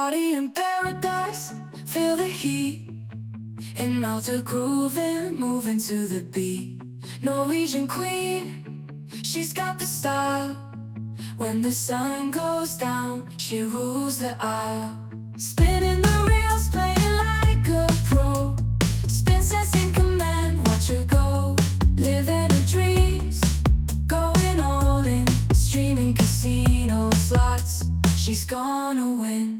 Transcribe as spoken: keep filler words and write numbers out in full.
party in paradise, feel the heat. In Malta grooving, moving to the beat. Norwegian queen, she's got the style. When the sun goes down, she rules the aisle. Spinning the reels, playing like a pro. Princess in command, watch her go. Living her dreams, going all in. Streaming casino slots, she's gonna win.